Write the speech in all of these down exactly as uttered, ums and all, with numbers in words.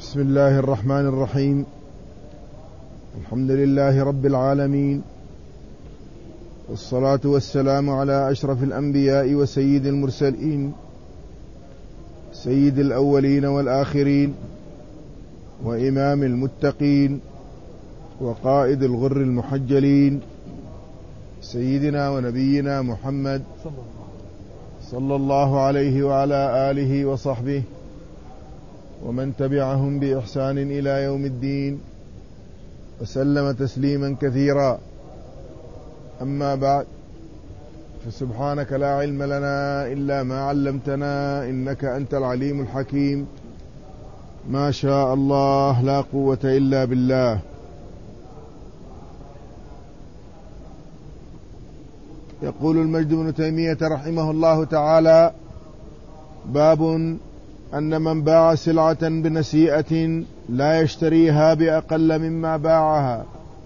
بسم الله الرحمن الرحيم. الحمد لله رب العالمين، والصلاة والسلام على أشرف الأنبياء وسيد المرسلين، سيد الأولين والآخرين، وإمام المتقين، وقائد الغر المحجلين، سيدنا ونبينا محمد صلى الله عليه وعلى آله وصحبه ومن تبعهم بإحسان إلى يوم الدين، وسلم تسليما كثيرا. أما بعد، فسبحانك لا علم لنا إلا ما علمتنا إنك أنت العليم الحكيم. ما شاء الله لا قوة إلا بالله. يقول المجد بن تيمية رحمه الله تعالى: باب أن من باع سلعة بنسيئة لا يشتريها بأقل مما باعها.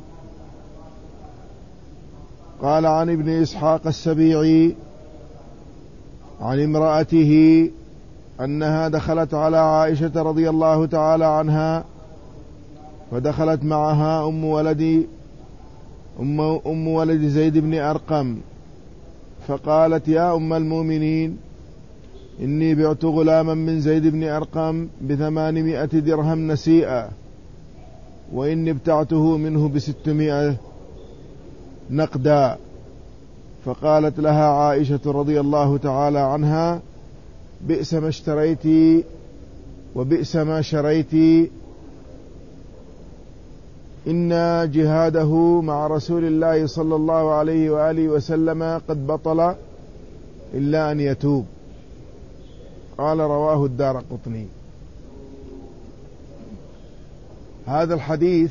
قال عن ابن إسحاق السبيعي عن امرأته أنها دخلت على عائشة رضي الله تعالى عنها، فدخلت معها أم ولد أم, أم ولد زيد بن أرقم، فقالت: يا أم المؤمنين، إني بعت غلاما من زيد بن أرقم بثمانمائة درهم نسيئة، وإني ابتعته منه بستمائة نقدا. فقالت لها عائشة رضي الله تعالى عنها: بئس ما اشتريت وبئس ما شريت، إن جهاده مع رسول الله صلى الله عليه وآله وسلم قد بطل إلا أن يتوب. قال: رواه الدارقطني. هذا الحديث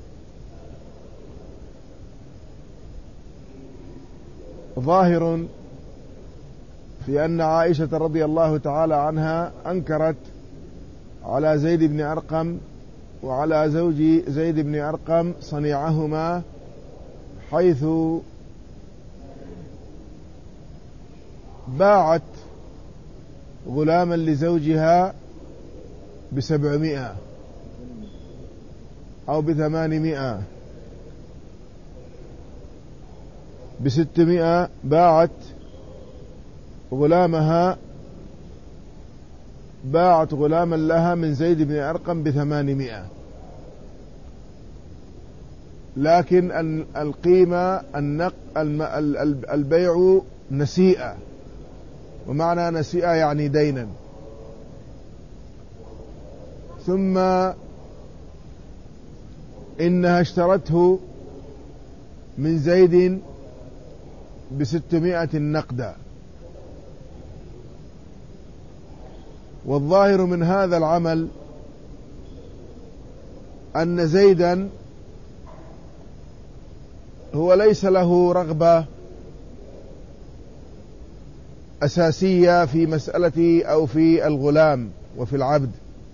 ظاهر في أن عائشة رضي الله تعالى عنها أنكرت على زيد بن أرقم وعلى زوج زيد بن أرقم صنيعهما، حيث باعت غلاما لزوجها بسبعمائة أو بثمانمائة، بستمائة باعت غلامها، باعت غلاما لها من زيد بن أرقم بثمانمائة، لكن القيمة البيع نسيئة، ومعنى نسيئة يعني دينا. ثم إنها اشترته من زيد بستمائة نقدا. والظاهر من هذا العمل أن زيدا هو ليس له رغبة أساسية في مسألة أو في الغلام وفي العبد،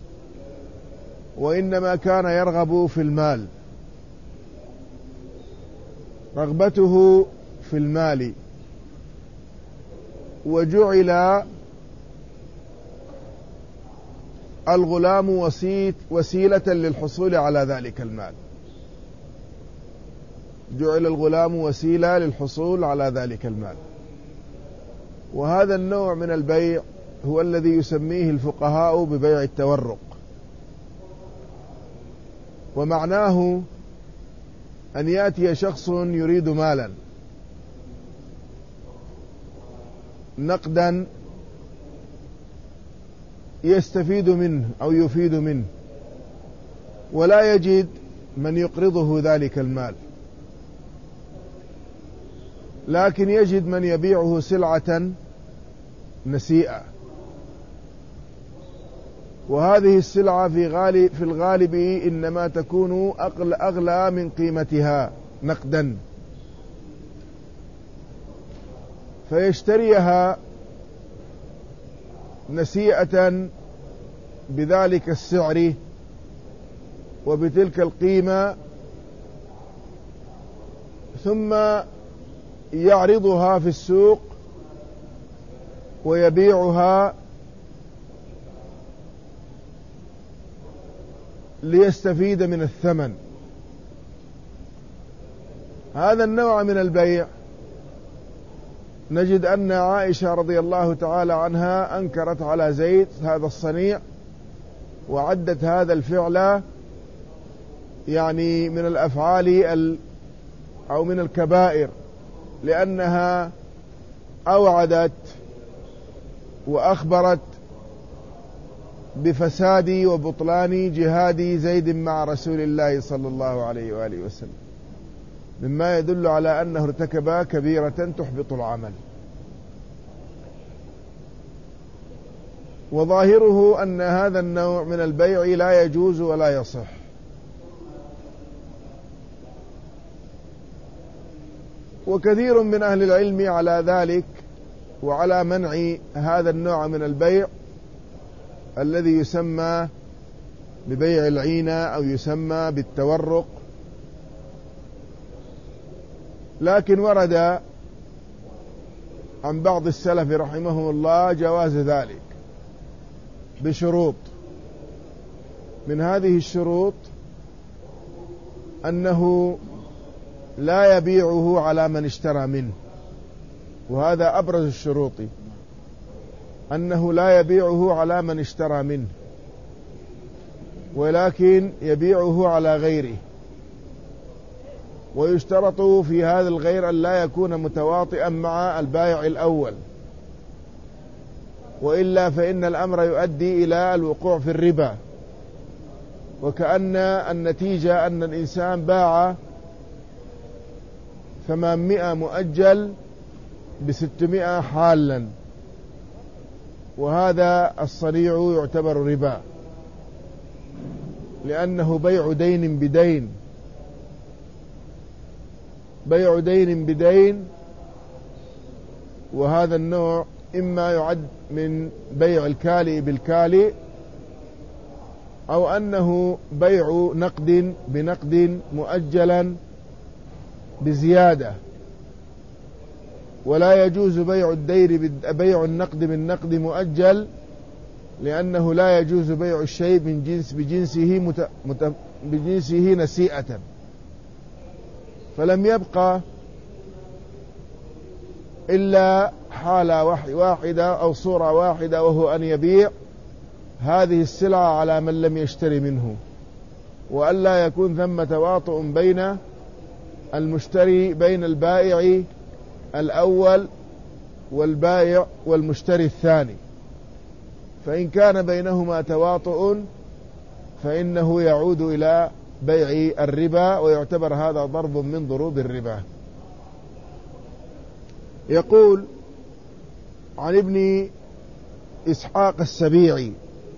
وإنما كان يرغب في المال، رغبته في المال، وجعل الغلام وسيلة للحصول على ذلك المال، جعل الغلام وسيلة للحصول على ذلك المال. وهذا النوع من البيع هو الذي يسميه الفقهاء ببيع التورق، ومعناه أن يأتي شخص يريد مالا نقدا يستفيد منه أو يفيد منه، ولا يجد من يقرضه ذلك المال، لكن يجد من يبيعه سلعة نسيئة، وهذه السلعة في غالب في الغالب إنما تكون أغلى من قيمتها نقدا، فيشتريها نسيئة بذلك السعر وبتلك القيمة، ثم يعرضها في السوق ويبيعها ليستفيد من الثمن. هذا النوع من البيع نجد أن عائشة رضي الله تعالى عنها أنكرت على زيد هذا الصنيع، وعدت هذا الفعل يعني من الأفعال أو من الكبائر، لأنها أوعدت وأخبرت بفساد وبطلان جهاد زيد مع رسول الله صلى الله عليه وآله وسلم، مما يدل على أنه ارتكب كبيرة تحبط العمل. وظاهره أن هذا النوع من البيع لا يجوز ولا يصح. وكثير من أهل العلم على ذلك وعلى منع هذا النوع من البيع الذي يسمى ببيع العينة أو يسمى بالتورق. لكن ورد عن بعض السلف رحمهم الله جواز ذلك بشروط. من هذه الشروط أنه لا يبيعه على من اشترى منه، وهذا أبرز الشروط، أنه لا يبيعه على من اشترى منه، ولكن يبيعه على غيره. ويشترط في هذا الغير أن لا يكون متواطئا مع البائع الأول، وإلا فإن الأمر يؤدي إلى الوقوع في الربا، وكأن النتيجة أن الإنسان باع ثمانمائة مؤجل بستمائة حالا، وهذا الصنيع يعتبر ربا، لأنه بيع دين بدين، بيع دين بدين. وهذا النوع إما يعد من بيع الكالئ بالكالئ، أو أنه بيع نقد بنقد مؤجلا بزيادة. ولا يجوز بيع الدير بيع النقد بالنقد مؤجل، لأنه لا يجوز بيع الشيء من جنس بجنسه مت... مت... بجنسه نسيئة. فلم يبقى إلا حالة واحدة أو صورة واحدة، وهو أن يبيع هذه السلعة على من لم يشتري منه، وألا يكون ثم تواطؤ بين المشتري بين البائع الأول والبائع والمشتري الثاني. فإن كان بينهما تواطؤ فإنه يعود إلى بيع الربا، ويعتبر هذا ضرب من ضروب الربا. يقول عن ابن إسحاق السبيعي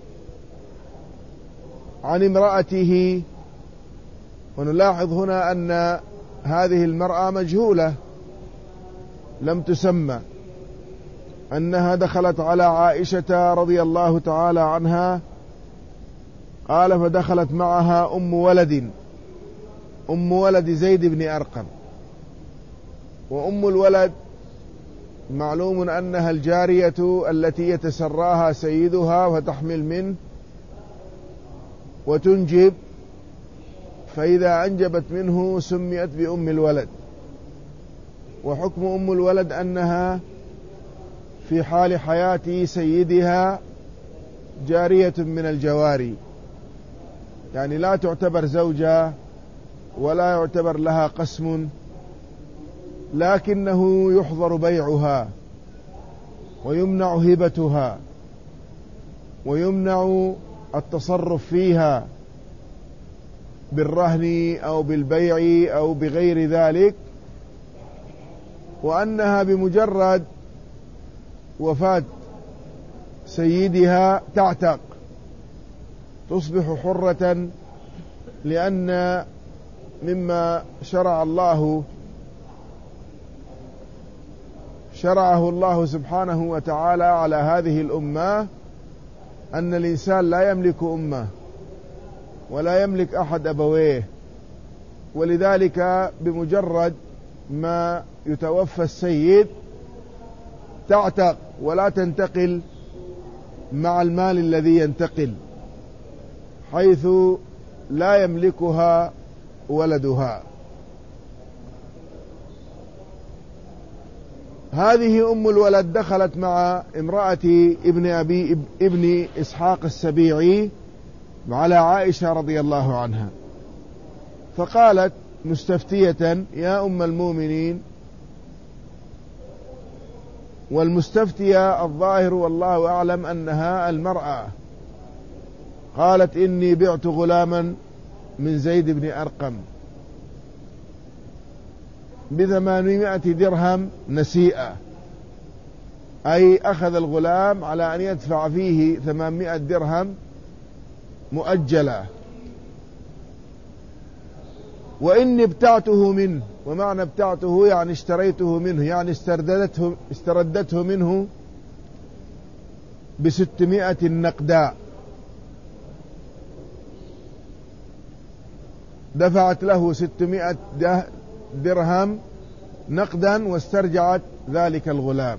عن امرأته، ونلاحظ هنا أن هذه المرأة مجهولة لم تسمى، أنها دخلت على عائشة رضي الله تعالى عنها، قال فدخلت معها أم ولد أم ولد زيد بن أرقم. وأم الولد معلوم أنها الجارية التي يتسراها سيدها وتحمل منه وتنجب، فإذا أنجبت منه سميت بأم الولد. وحكم أم الولد أنها في حال حياة سيدها جارية من الجواري، يعني لا تعتبر زوجة ولا يعتبر لها قسم، لكنه يحظر بيعها ويمنع هبتها ويمنع التصرف فيها بالرهن أو بالبيع أو بغير ذلك، وأنها بمجرد وفاة سيدها تعتق، تصبح حرة، لأن مما شرع الله شرعه الله سبحانه وتعالى على هذه الأمة أن الإنسان لا يملك أمه ولا يملك أحد أبويه، ولذلك بمجرد ما يتوفى السيد تعتق ولا تنتقل مع المال الذي ينتقل، حيث لا يملكها ولدها. هذه أم الولد دخلت مع امرأة ابن أبي ابن إسحاق السبيعي على عائشة رضي الله عنها، فقالت مستفتية: يا أم المؤمنين. والمستفتية الظاهر والله أعلم أنها المرأة. قالت: إني بعت غلاما من زيد بن أرقم بثمانمائة درهم نسيئة، أي أخذ الغلام على أن يدفع فيه ثمانمائة درهم مؤجلة، وإني ابتعته منه. ومعنى ابتعته يعني اشتريته منه، يعني استرددته, استردته منه بستمائة نقدا. دفعت له ستمائة درهم نقدا واسترجعت ذلك الغلام.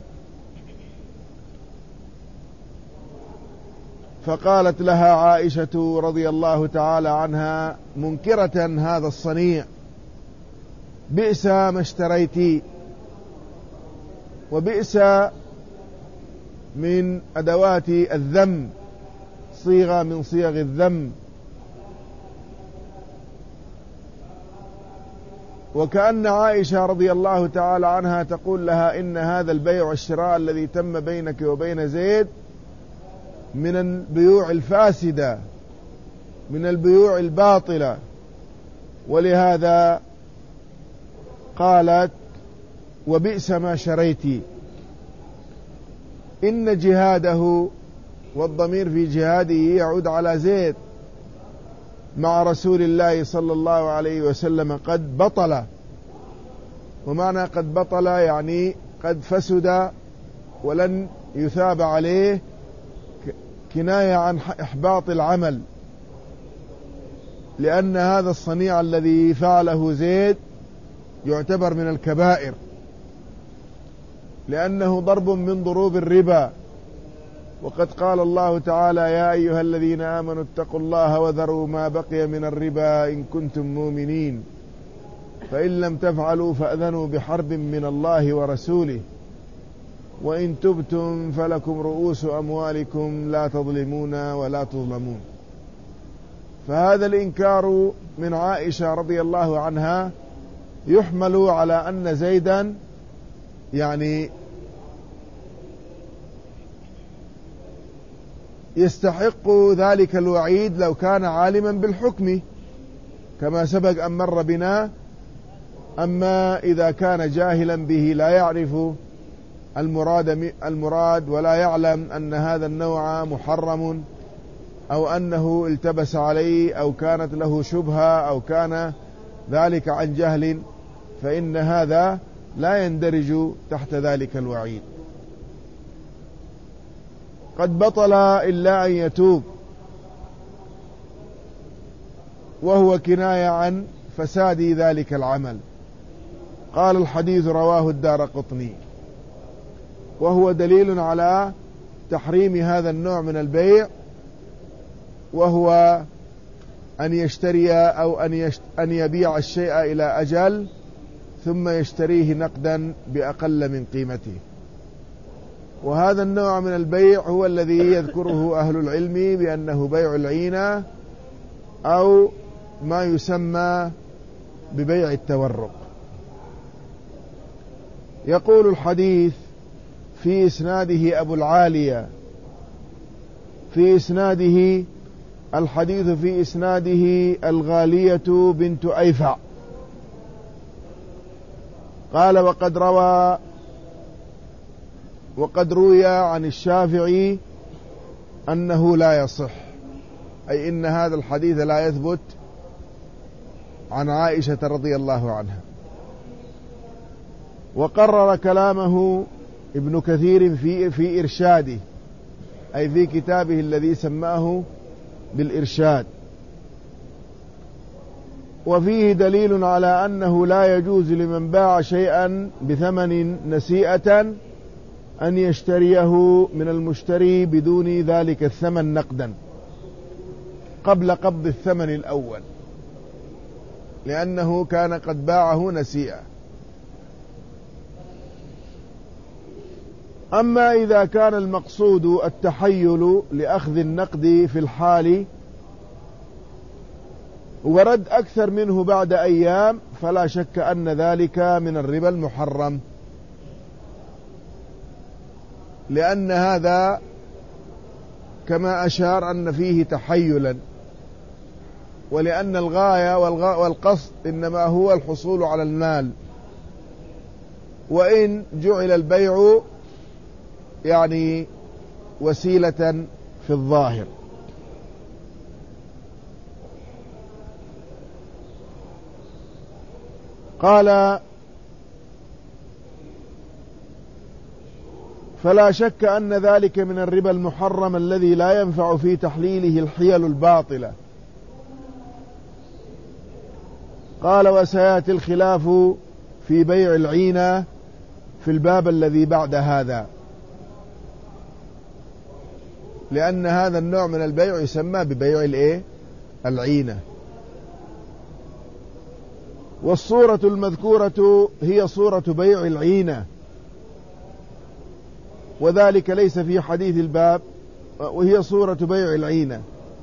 فقالت لها عائشة رضي الله تعالى عنها منكرة هذا الصنيع: بئس ما اشتريتي. وبئس من أدوات الذم، صيغة من صيغ الذم، وكأن عائشة رضي الله تعالى عنها تقول لها: إن هذا البيع والشراء الذي تم بينك وبين زيد من البيوع الفاسدة، من البيوع الباطلة. ولهذا قالت: وبئس ما شريتي. إن جهاده، والضمير في جهاده يعود على زيد مع رسول الله صلى الله عليه وسلم، قد بطل. ومعنى قد بطل يعني قد فسد ولن يثاب عليه، كناية عن إحباط العمل، لأن هذا الصنيع الذي فعله زيد يعتبر من الكبائر، لأنه ضرب من ضروب الربا. وقد قال الله تعالى: يا أيها الذين آمنوا اتقوا الله وذروا ما بقي من الربا إن كنتم مؤمنين، فإن لم تفعلوا فأذنوا بحرب من الله ورسوله، وإن تبتم فلكم رؤوس أموالكم لا تظلمون ولا تظلمون. فهذا الإنكار من عائشة رضي الله عنها يحمل على أن زيدا يعني يستحق ذلك الوعيد لو كان عالما بالحكم كما سبق أن مر بنا. أما إذا كان جاهلا به لا يعرف المراد, المراد ولا يعلم أن هذا النوع محرم، أو أنه التبس عليه، أو كانت له شبهة، أو كان ذلك عن جهل، فإن هذا لا يندرج تحت ذلك الوعيد. قد بطل إلا أن يتوب، وهو كناية عن فساد ذلك العمل. قال: الحديث رواه الدارقطني، وهو دليل على تحريم هذا النوع من البيع، وهو أن يشتري أو أن, يشت أن يبيع الشيء إلى أجل ثم يشتريه نقدا بأقل من قيمته. وهذا النوع من البيع هو الذي يذكره أهل العلم بأنه بيع العينة، أو ما يسمى ببيع التورق. يقول الحديث: في إسناده أبو العالية، في إسناده الحديث في إسناده الغالية بنت أيفع. قال: وقد روى وقد روي عن الشافعي أنه لا يصح، أي إن هذا الحديث لا يثبت عن عائشة رضي الله عنها. وقرر كلامه ابن كثير في في إرشاده، أي في كتابه الذي سماه بالإرشاد. وفيه دليل على أنه لا يجوز لمن باع شيئا بثمن نسيئة أن يشتريه من المشتري بدون ذلك الثمن نقدا. قبل قبض الثمن الأول، لأنه كان قد باعه نسيئة. أما إذا كان المقصود التحيل لأخذ النقد في الحال ورد أكثر منه بعد أيام، فلا شك أن ذلك من الربا المحرم، لأن هذا كما أشار أن فيه تحيلا، ولأن الغاية والقصد إنما هو الحصول على المال، وإن جعل البيع يعني وسيلة في الظاهر. قال: فلا شك أن ذلك من الربا المحرم الذي لا ينفع في تحليله الحيل الباطلة. قال: وسيأتي الخلاف في بيع العينة في الباب الذي بعد هذا، لأن هذا النوع من البيع يسمى ببيع الايه العينة. والصورة المذكورة هي صورة بيع العينة، وذلك ليس في حديث الباب، وهي صورة بيع العينة،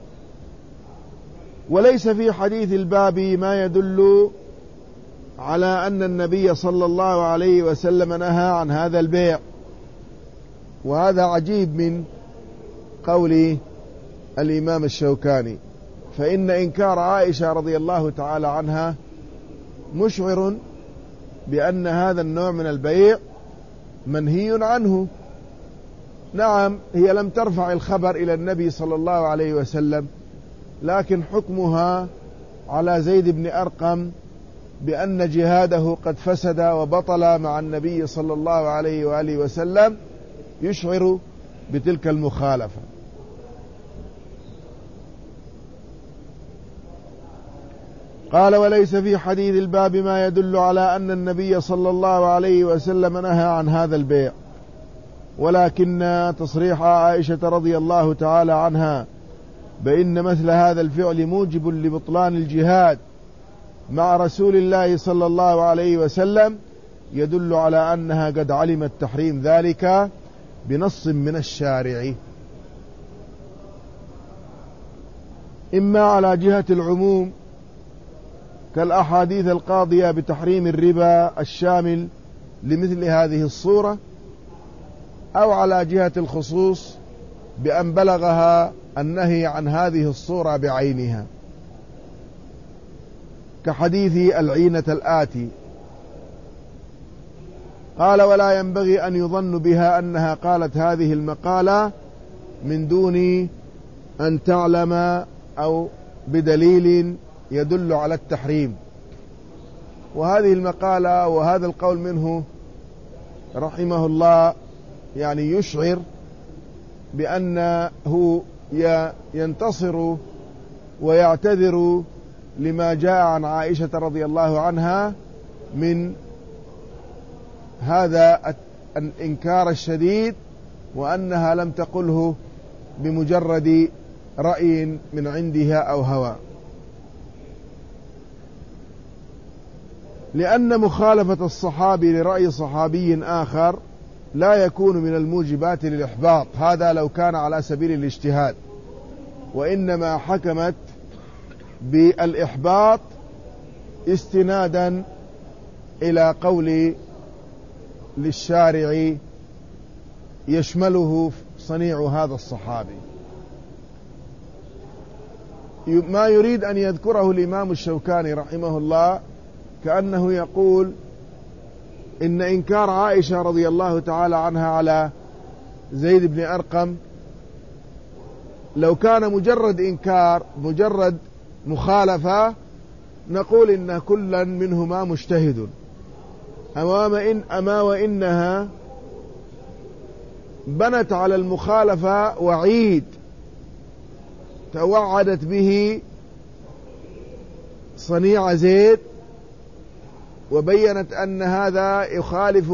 وليس في حديث الباب ما يدل على أن النبي صلى الله عليه وسلم نهى عن هذا البيع. وهذا عجيب من قول الإمام الشوكاني، فإن إنكار عائشة رضي الله تعالى عنها مشعر بأن هذا النوع من البيع منهي عنه. نعم، هي لم ترفع الخبر إلى النبي صلى الله عليه وسلم، لكن حكمها على زيد بن أرقم بأن جهاده قد فسد وبطل مع النبي صلى الله عليه وآله وسلم يشعر بتلك المخالفة. قال: وليس في حديث الباب ما يدل على أن النبي صلى الله عليه وسلم نهى عن هذا البيع، ولكن تصريح عائشة رضي الله تعالى عنها بأن مثل هذا الفعل موجب لبطلان الجهاد مع رسول الله صلى الله عليه وسلم يدل على أنها قد علمت تحريم ذلك بنص من الشارع، إما على جهة العموم كالأحاديث القاضية بتحريم الربا الشامل لمثل هذه الصورة، أو على جهة الخصوص بأن بلغها النهي عن هذه الصورة بعينها، كحديث العينة الآتي. قال: ولا ينبغي أن يظن بها أنها قالت هذه المقالة من دون أن تعلم أو بدليل يدل على التحريم. وهذه المقالة وهذا القول منه رحمه الله يعني يشعر بأنه ينتصر ويعتذر لما جاء عن عائشة رضي الله عنها من هذا الإنكار الشديد، وأنها لم تقله بمجرد رأي من عندها أو هوى، لأن مخالفة الصحابي لرأي صحابي آخر لا يكون من الموجبات للإحباط، هذا لو كان على سبيل الاجتهاد، وإنما حكمت بالإحباط استنادا إلى قول للشارع يشمله صنيع هذا الصحابي. ما يريد أن يذكره الإمام الشوكاني رحمه الله كأنه يقول إن إنكار عائشة رضي الله تعالى عنها على زيد بن أرقم لو كان مجرد إنكار مجرد مخالفة نقول إن كلا منهما مجتهد، أمام إن أما وإنها بنت على المخالفة وعيد توعدت به صنيع زيد، وبينت أن هذا يخالف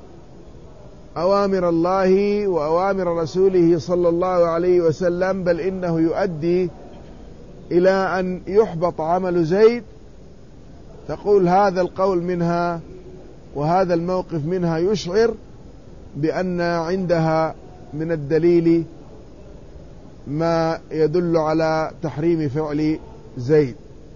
أوامر الله وأوامر رسوله صلى الله عليه وسلم، بل إنه يؤدي إلى أن يحبط عمل زيد، تقول هذا القول منها وهذا الموقف منها يشعر بأن عندها من الدليل ما يدل على تحريم فعل زيد.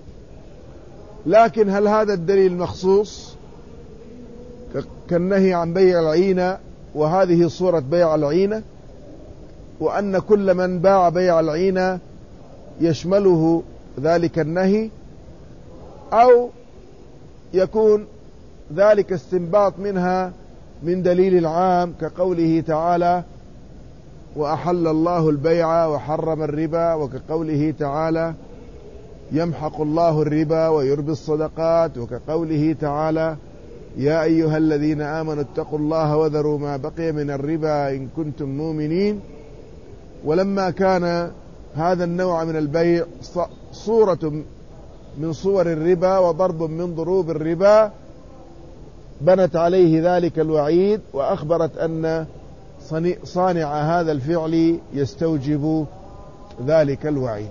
لكن هل هذا الدليل مخصوص كالنهي عن بيع العينة، وهذه صورة بيع العينة، وأن كل من باع بيع العينة يشمله ذلك النهي، أو يكون ذلك استنباط منها من دليل العام كقوله تعالى وأحل الله البيع وحرم الربا، وكقوله تعالى يمحق الله الربا ويربي الصدقات، وكقوله تعالى يا أيها الذين آمنوا اتقوا الله وذروا ما بقي من الربا إن كنتم مؤمنين. ولما كان هذا النوع من البيع صورة من صور الربا وضرب من ضروب الربا، بنت عليه ذلك الوعيد، وأخبرت أن صانع هذا الفعل يستوجب ذلك الوعيد.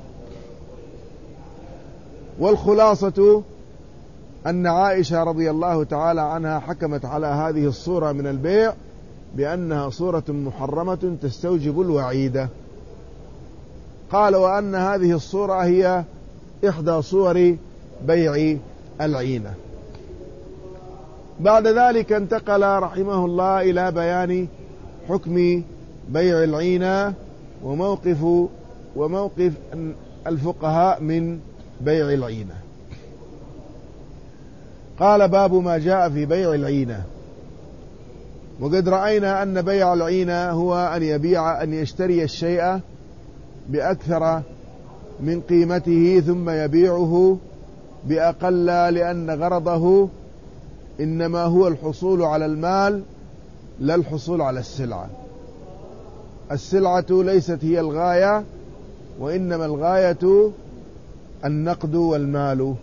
والخلاصة أن عائشة رضي الله تعالى عنها حكمت على هذه الصورة من البيع بأنها صورة محرمة تستوجب الوعيد. قال وأن هذه الصورة هي إحدى صور بيع العينة. بعد ذلك انتقل رحمه الله إلى بيان حكم بيع العينة وموقف وموقف الفقهاء من بيع العينة. قال باب ما جاء في بيع العينة. وقد رأينا أن بيع العينة هو أن يبيع أن يشتري الشيء بأكثر من قيمته ثم يبيعه بأقل، لأن غرضه إنما هو الحصول على المال لا الحصول على السلعة. السلعة ليست هي الغاية، وإنما الغاية النقد والمال.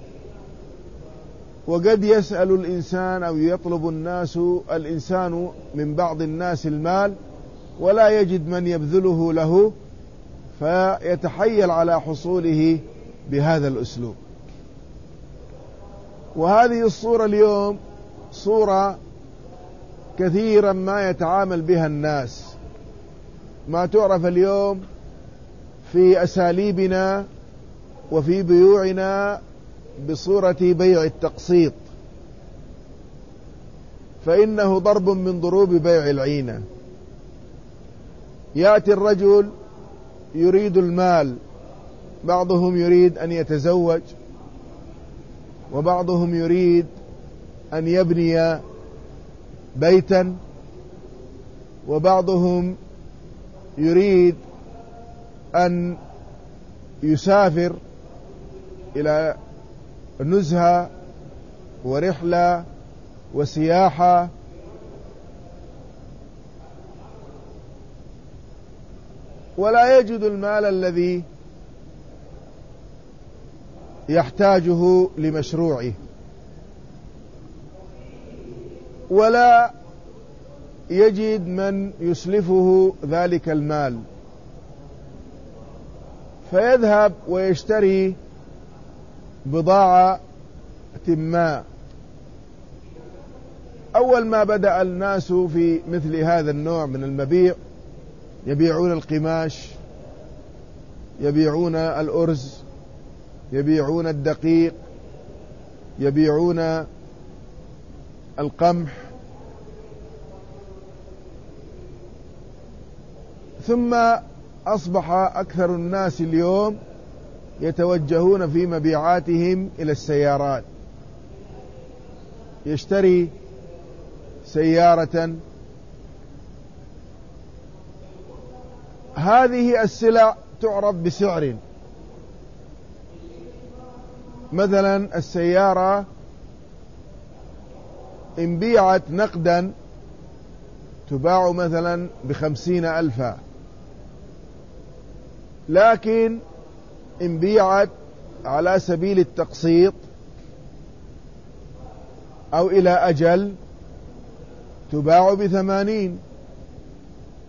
وقد يسأل الإنسان أو يطلب الناس الإنسان من بعض الناس المال ولا يجد من يبذله له، فيتحيل على حصوله بهذا الأسلوب. وهذه الصورة اليوم صورة كثيرا ما يتعامل بها الناس، ما تعرف اليوم في أساليبنا وفي بيوعنا بصورة بيع التقسيط، فإنه ضرب من ضروب بيع العينة. يأتي الرجل يريد المال، بعضهم يريد أن يتزوج، وبعضهم يريد أن يبني بيتا، وبعضهم يريد أن يسافر إلى نزهة ورحلة وسياحة، ولا يجد المال الذي يحتاجه لمشروعه، ولا يجد من يسلفه ذلك المال، فيذهب ويشتري بضاعة ما. أول ما بدأ الناس في مثل هذا النوع من المبيع يبيعون القماش، يبيعون الأرز، يبيعون الدقيق، يبيعون القمح، ثم أصبح أكثر الناس اليوم يتوجهون في مبيعاتهم إلى السيارات، يشتري سيارة. هذه السلع تعرف بسعر، مثلا السيارة إن بيعت نقدا تباع مثلا بخمسين ألفا، لكن إن بيعت على سبيل التقسيط أو إلى أجل تباع بثمانين.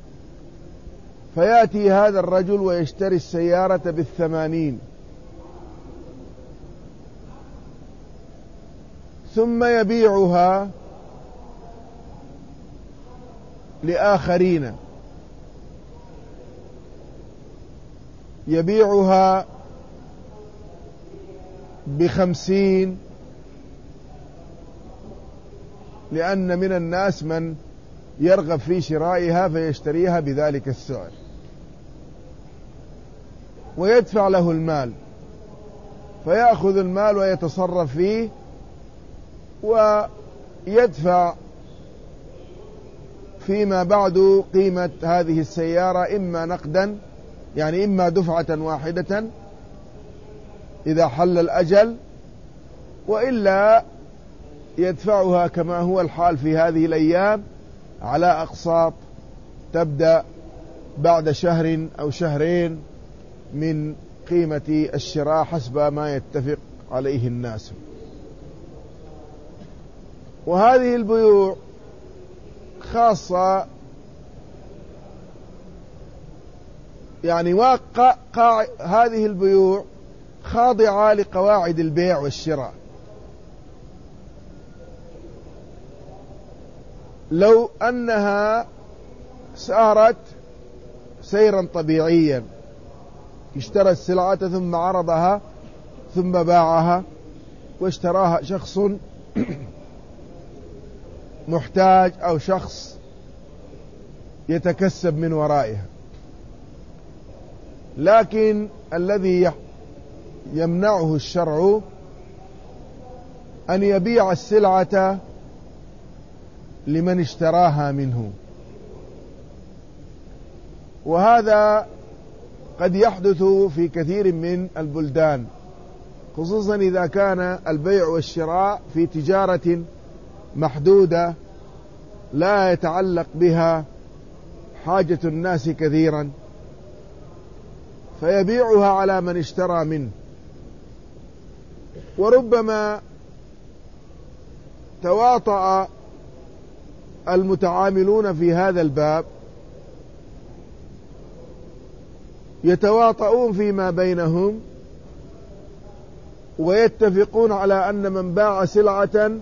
فيأتي هذا الرجل ويشتري السيارة بالثمانين، ثم يبيعها لآخرين، يبيعها بخمسين، لأن من الناس من يرغب في شرائها فيشتريها بذلك السعر ويدفع له المال، فيأخذ المال ويتصرف فيه ويدفع فيما بعد قيمة هذه السيارة إما نقدا، يعني إما دفعة واحدة إذا حل الأجل، وإلا يدفعها كما هو الحال في هذه الأيام على أقساط تبدأ بعد شهر أو شهرين من قيمة الشراء حسب ما يتفق عليه الناس. وهذه البيوع خاصة، يعني واقع قاع هذه البيوع خاضعة لقواعد البيع والشراء. لو أنها سارت سيرا طبيعيا، اشترى السلعة ثم عرضها ثم باعها، واشتراها شخص محتاج أو شخص يتكسب من ورائها، لكن الذي يمنعه الشرع أن يبيع السلعة لمن اشتراها منه، وهذا قد يحدث في كثير من البلدان، خصوصا إذا كان البيع والشراء في تجارة محدودة لا يتعلق بها حاجة الناس كثيرا، فيبيعها على من اشترى منه. وربما تواطأ المتعاملون في هذا الباب، يتواطؤون فيما بينهم ويتفقون على أن من باع سلعة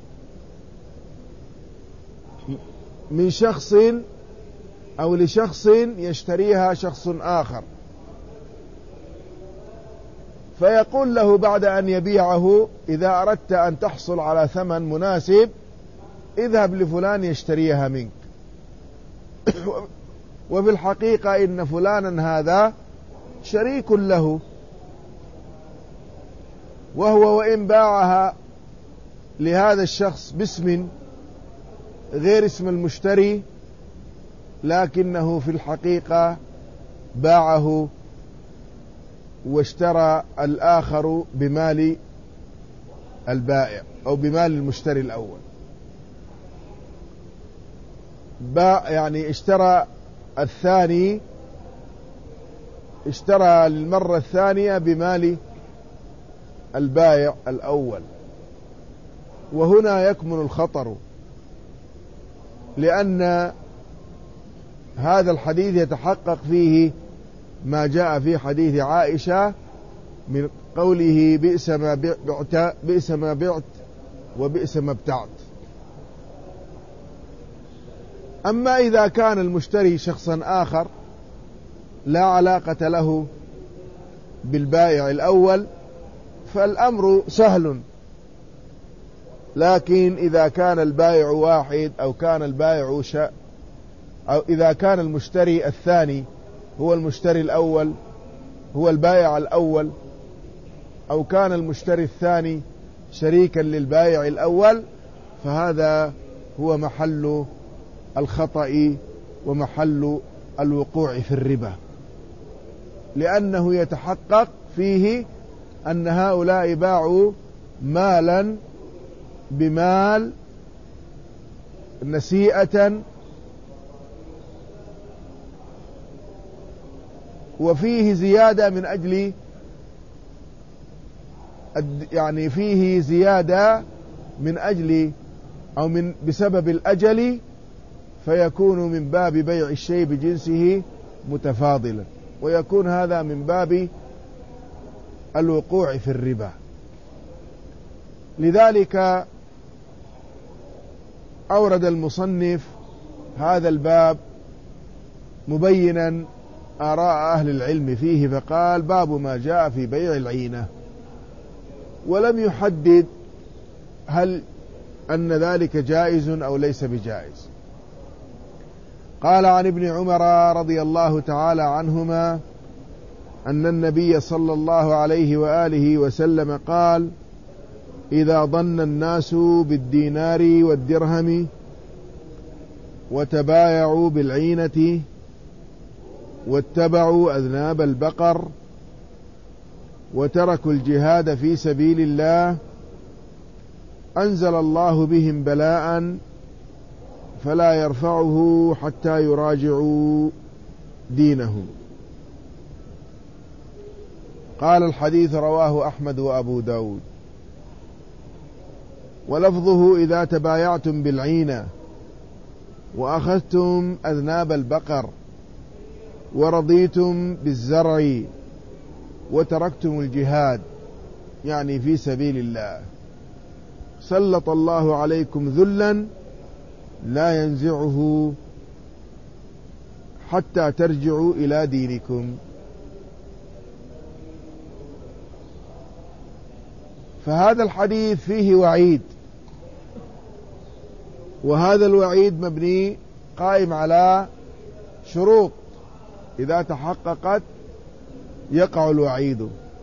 من شخص أو لشخص يشتريها شخص آخر، فيقول له بعد أن يبيعه: إذا أردت أن تحصل على ثمن مناسب اذهب لفلان يشتريها منك. وفي الحقيقة إن فلانا هذا شريك له، وهو وإن باعها لهذا الشخص باسم غير اسم المشتري، لكنه في الحقيقة باعه واشترى الآخر بمال البائع أو بمال المشتري الأول. باع يعني اشترى الثاني، اشترى للمرة الثانية بمال البائع الأول، وهنا يكمن الخطر، لأن هذا الحديث يتحقق فيه ما جاء في حديث عائشة من قوله: بئس ما بعت بئس ما بعت وبئس ما ابتعت. أما إذا كان المشتري شخصا آخر لا علاقة له بالبائع الأول فالأمر سهل، لكن إذا كان البائع واحد أو كان البائع ش... أو إذا كان المشتري الثاني هو المشتري الأول هو البائع الأول، أو كان المشتري الثاني شريكا للبائع الأول، فهذا هو محل الخطأ ومحل الوقوع في الربا، لأنه يتحقق فيه أن هؤلاء باعوا مالا بمال نسيئة، وفيه زيادة من أجل يعني فيه زيادة من أجل أو من بسبب الأجل، فيكون من باب بيع الشيء بجنسه متفاضلا، ويكون هذا من باب الوقوع في الربا. لذلك أورد المصنف هذا الباب مبينا آراء أهل العلم فيه، فقال باب ما جاء في بيع العينة، ولم يحدد هل أن ذلك جائز أو ليس بجائز. قال عن ابن عمر رضي الله تعالى عنهما أن النبي صلى الله عليه وآله وسلم قال: إذا ظن الناس بالدينار والدرهم وتبايعوا بالعينة واتبعوا أذناب البقر وتركوا الجهاد في سبيل الله أنزل الله بهم بلاء فلا يرفعه حتى يراجعوا دينهم. قال: الحديث رواه أحمد وأبو داود. ولفظه: إذا تبايعتم بالعينة وأخذتم أذناب البقر ورضيتم بالزرع وتركتم الجهاد، يعني في سبيل الله، سلط الله عليكم ذلا لا ينزعه حتى ترجعوا إلى دينكم. فهذا الحديث فيه وعيد، وهذا الوعيد مبني قائم على شروط، إذا تحققت يقع الوعيد.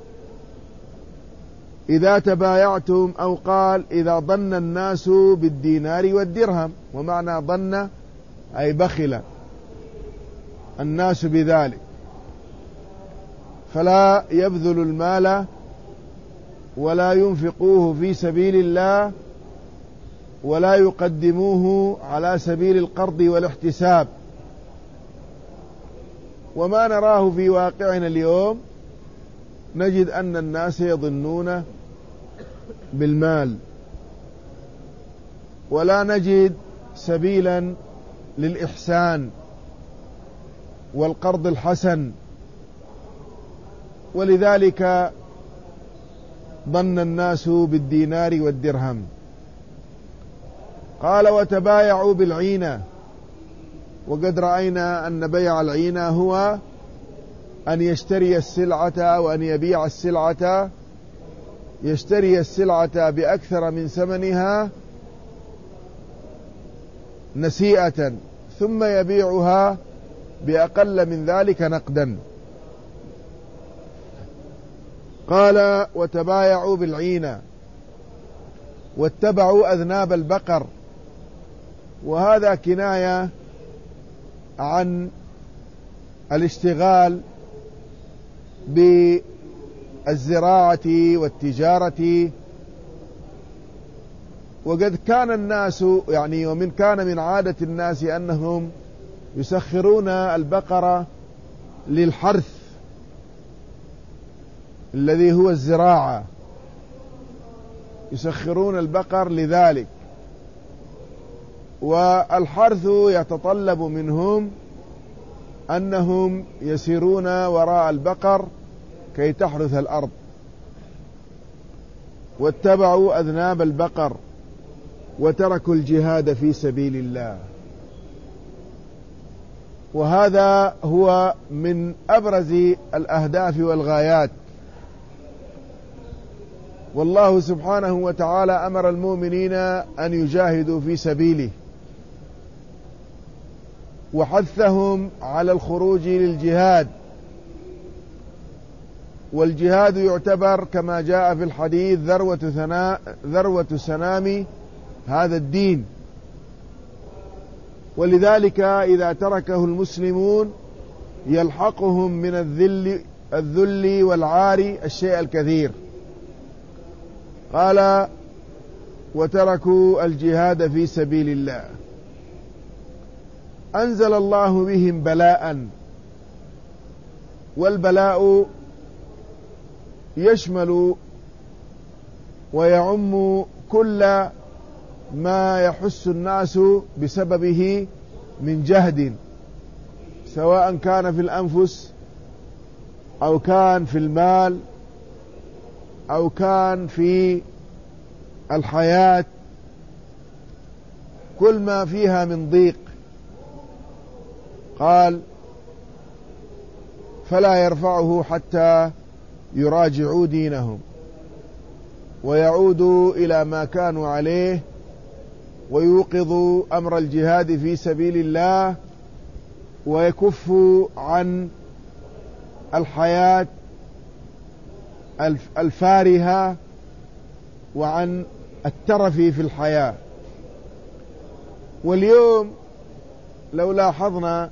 إذا تبايعتم، أو قال إذا ظن الناس بالدينار والدرهم، ومعنى ظن أي بخل الناس بذلك، فلا يبذل المال ولا ينفقوه في سبيل الله ولا يقدموه على سبيل القرض والاحتساب. وما نراه في واقعنا اليوم نجد أن الناس يظنون بالمال، ولا نجد سبيلا للإحسان والقرض الحسن، ولذلك ظن الناس بالدينار والدرهم. قال: وتبايعوا بالعينة. وقد رأينا أن بيع العينة هو أن يشتري السلعة أو أن يبيع السلعة، يشتري السلعة بأكثر من ثمنها نسيئة ثم يبيعها بأقل من ذلك نقدا. قال: وتبايعوا بالعينة واتبعوا أذناب البقر، وهذا كناية عن الاشتغال بالزراعة والتجارة. وقد كان الناس يعني ومن كان من عادة الناس أنهم يسخرون البقرة للحرث الذي هو الزراعة، يسخرون البقر لذلك، والحرث يتطلب منهم أنهم يسيرون وراء البقر كي تحرث الأرض. واتبعوا أذناب البقر وتركوا الجهاد في سبيل الله. وهذا هو من أبرز الأهداف والغايات. والله سبحانه وتعالى أمر المؤمنين أن يجاهدوا في سبيله، وحثهم على الخروج للجهاد. والجهاد يعتبر كما جاء في الحديث ذروة ثناء ذروة سنام هذا الدين، ولذلك إذا تركه المسلمون يلحقهم من الذل الذل والعار الشيء الكثير. قال: وتركوا الجهاد في سبيل الله أنزل الله بهم بلاء. والبلاء يشمل ويعم كل ما يحس الناس بسببه من جهد، سواء كان في الأنفس أو كان في المال أو كان في الحياة كل ما فيها من ضيق. قال فلا يرفعه حتى يراجعوا دينهم ويعودوا إلى ما كانوا عليه ويوقظوا أمر الجهاد في سبيل الله ويكفوا عن الحياة الفارهة وعن الترف في الحياة. واليوم لو لاحظنا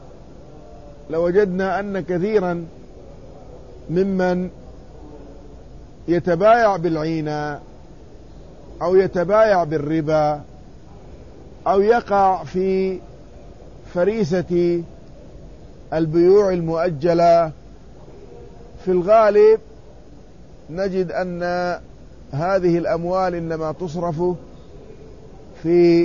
لوجدنا أن كثيرا ممن يتبايع بالعينة أو يتبايع بالربا أو يقع في فريسة البيوع المؤجلة في الغالب نجد أن هذه الأموال إنما تصرف في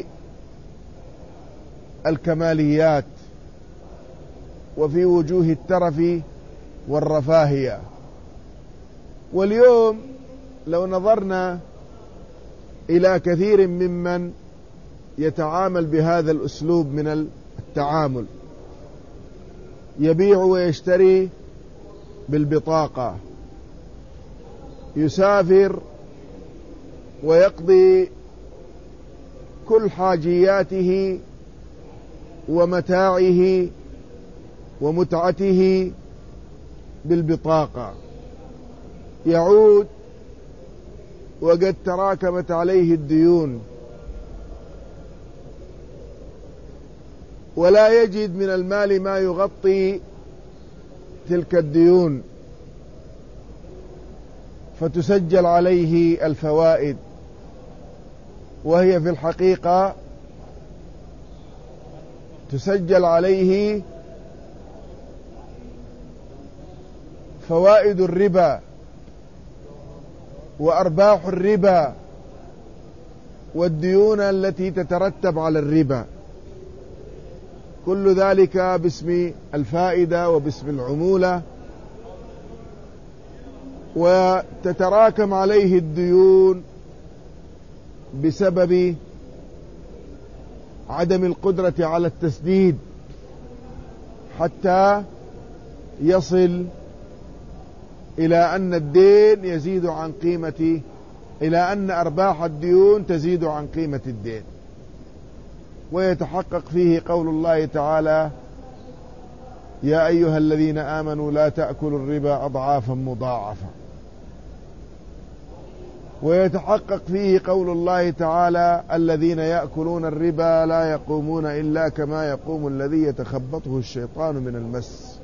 الكماليات وفي وجوه الترف والرفاهية. واليوم لو نظرنا إلى كثير ممن يتعامل بهذا الأسلوب من التعامل، يبيع ويشتري بالبطاقة، يسافر ويقضي كل حاجياته ومتاعه ومتعته بالبطاقة، يعود وقد تراكمت عليه الديون ولا يجد من المال ما يغطي تلك الديون، فتسجل عليه الفوائد، وهي في الحقيقة تسجل عليه فوائد الربا وأرباح الربا والديون التي تترتب على الربا، كل ذلك باسم الفائدة وباسم العمولة، وتتراكم عليه الديون بسبب عدم القدرة على التسديد حتى يصل إلى أن الدين يزيد عن قيمة إلى أن أرباح الديون تزيد عن قيمة الدين، ويتحقق فيه قول الله تعالى: يا أيها الذين آمنوا لا تأكلوا الربا أضعافا مضاعفة. ويتحقق فيه قول الله تعالى: الذين يأكلون الربا لا يقومون إلا كما يقوم الذي يتخبطه الشيطان من المس.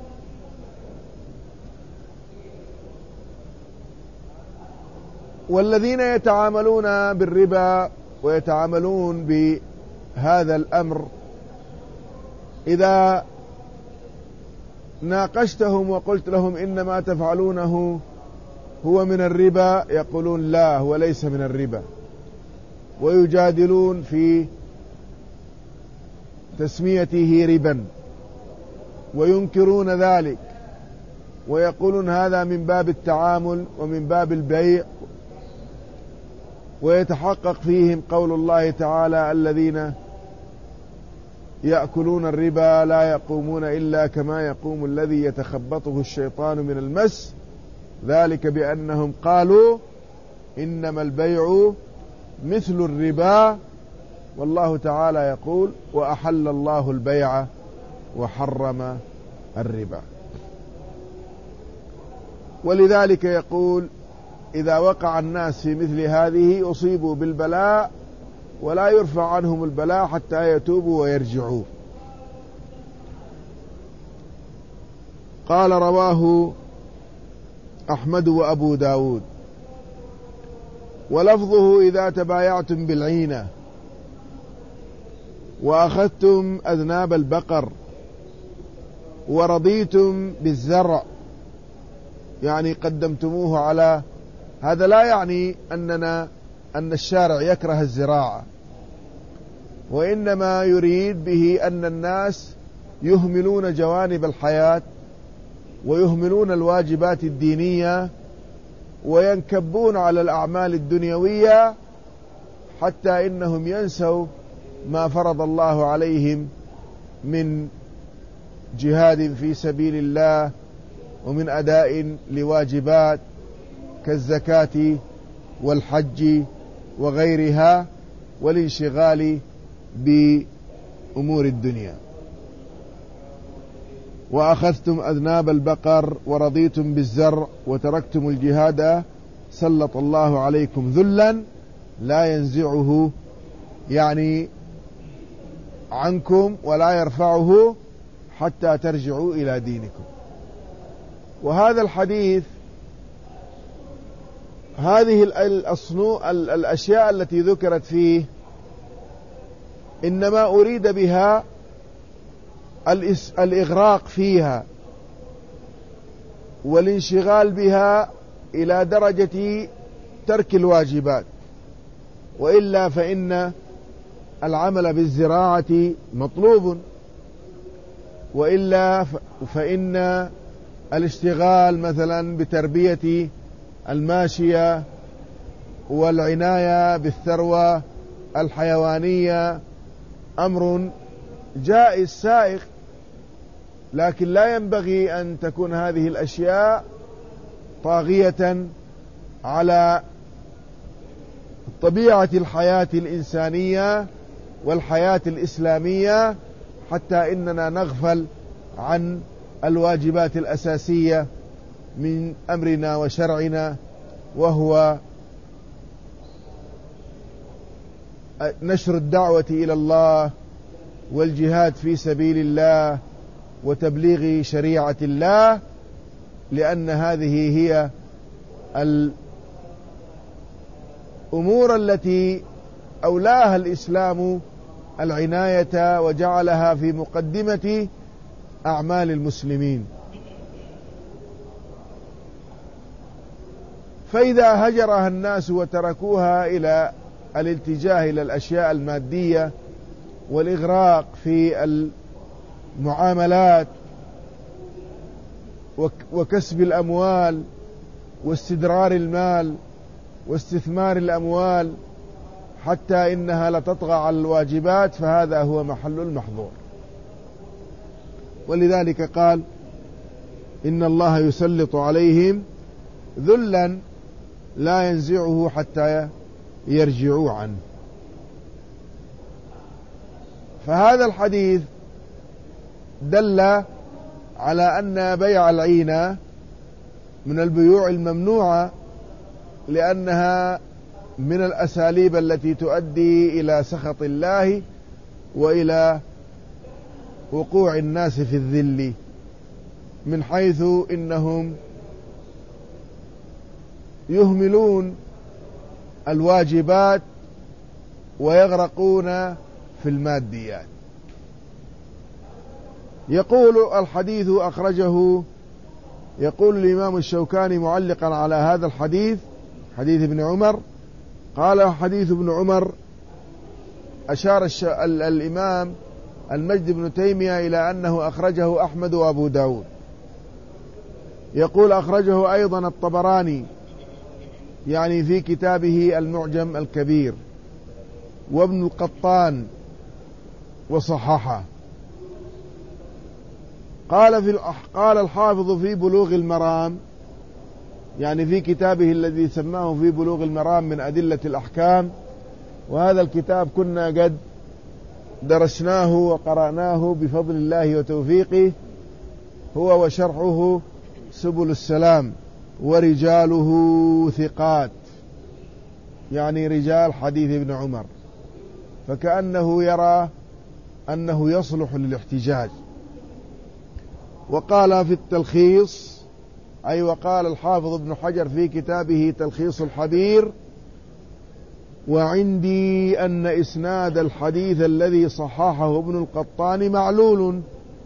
والذين يتعاملون بالربا ويتعاملون بهذا الأمر إذا ناقشتهم وقلت لهم إنما تفعلونه هو من الربا، يقولون لا، هو ليس من الربا، ويجادلون في تسميته ربا وينكرون ذلك ويقولون هذا من باب التعامل ومن باب البيع. ويتحقق فيهم قول الله تعالى: الذين يأكلون الربا لا يقومون إلا كما يقوم الذي يتخبطه الشيطان من المس، ذلك بأنهم قالوا إنما البيع مثل الربا، والله تعالى يقول: وأحل الله البيع وحرم الربا. ولذلك يقول: إذا وقع الناس في مثل هذه أصيبوا بالبلاء ولا يرفع عنهم البلاء حتى يتوبوا ويرجعوا. قال: رواه أحمد وأبو داود، ولفظه: إذا تبايعتم بالعينة وأخذتم أذناب البقر ورضيتم بالزرع، يعني قدمتموه على هذا، لا يعني أننا أن الشارع يكره الزراعة، وإنما يريد به أن الناس يهملون جوانب الحياة ويهملون الواجبات الدينية وينكبون على الأعمال الدنيوية حتى إنهم ينسوا ما فرض الله عليهم من جهاد في سبيل الله ومن أداء لواجبات كالزكاة والحج وغيرها، والانشغال بأمور الدنيا. وأخذتم أذناب البقر ورضيتم بالزرع وتركتم الجهاد سلط الله عليكم ذلا لا ينزعه يعني عنكم ولا يرفعه حتى ترجعوا إلى دينكم. وهذا الحديث هذه الأصنوع الأشياء التي ذكرت فيه إنما أريد بها الإغراق فيها والانشغال بها إلى درجة ترك الواجبات، وإلا فإن العمل بالزراعة مطلوب، وإلا فإن الاشتغال مثلا بتربية الماشية والعناية بالثروة الحيوانية أمر جائز سائغ، لكن لا ينبغي أن تكون هذه الأشياء طاغية على طبيعة الحياة الإنسانية والحياة الإسلامية حتى إننا نغفل عن الواجبات الأساسية من أمرنا وشرعنا، وهو نشر الدعوة إلى الله والجهاد في سبيل الله وتبليغ شريعة الله، لأن هذه هي الأمور التي أولاها الإسلام العناية وجعلها في مقدمة أعمال المسلمين. فإذا هجرها الناس وتركوها إلى الالتجاه إلى الأشياء المادية والإغراق في المعاملات وكسب الأموال واستدرار المال واستثمار الأموال حتى إنها لتطغى على الواجبات، فهذا هو محل المحظور. ولذلك قال إن الله يسلط عليهم ذلا لا ينزعه حتى يرجعوا عنه. فهذا الحديث دل على أن بيع العينة من البيوع الممنوعة، لأنها من الأساليب التي تؤدي إلى سخط الله وإلى وقوع الناس في الذل، من حيث إنهم يهملون الواجبات ويغرقون في الماديات. يقول الحديث أخرجه يقول الإمام الشوكاني معلقا على هذا الحديث، حديث ابن عمر، قال حديث ابن عمر أشار الإمام المجد بن تيمية إلى أنه أخرجه أحمد وأبو داود. يقول أخرجه أيضا الطبراني يعني في كتابه المعجم الكبير، وابن القطان وصححه. قال في قال الحافظ في بلوغ المرام يعني في كتابه الذي سماه في بلوغ المرام من أدلة الأحكام، وهذا الكتاب كنا قد درسناه وقرأناه بفضل الله وتوفيقه، هو وشرحه سبل السلام، ورجاله ثقات يعني رجال حديث ابن عمر، فكأنه يرى أنه يصلح للاحتجاج. وقال في التلخيص أي وقال الحافظ ابن حجر في كتابه تلخيص الحبير: وعندي أن إسناد الحديث الذي صححه ابن القطان معلول،